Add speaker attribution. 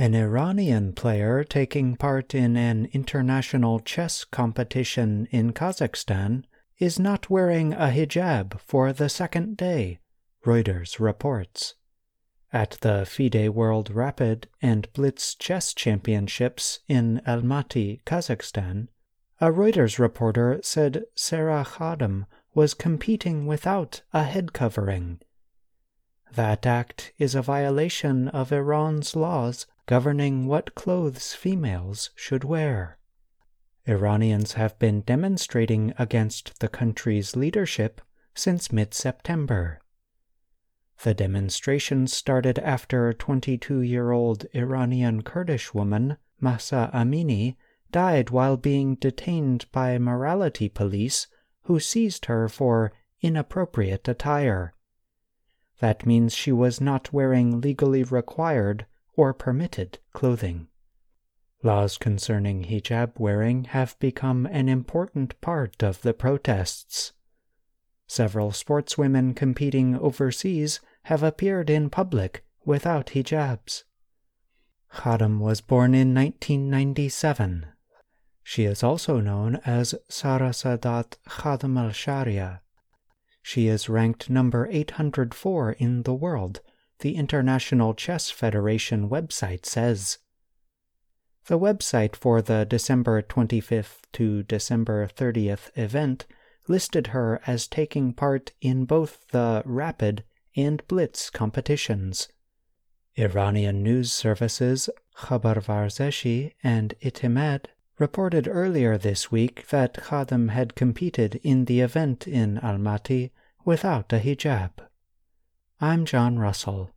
Speaker 1: An Iranian player taking part in an international chess competition in Kazakhstan is not wearing a hijab for the second day, Reuters reports. At the FIDE World Rapid and Blitz Chess Championships in Almaty, Kazakhstan, a Reuters reporter said Sarah Khadem was competing without a head covering. That act is a violation of Iran's laws governing what clothes females should wear. Iranians have been demonstrating against the country's leadership since mid-September. The demonstrations started after 22-year-old Iranian Kurdish woman Mahsa Amini died while being detained by morality police who seized her for inappropriate attire. That means she was not wearing legally required or permitted clothing. Laws concerning hijab wearing have become an important part of the protests. Several sportswomen competing overseas have appeared in public without hijabs. Khadem was born in 1997. She is also known as Sara Sadat Khadem al-Sharia. She is ranked number 804 in the world, the International Chess Federation website says. The website for the December 25th to December 30th event listed her as taking part in both the Rapid and Blitz competitions. Iranian news services Khabar Varzeshi and Itimed reported earlier this week that Khadem had competed in the event in Almaty without a hijab. I'm John Russell.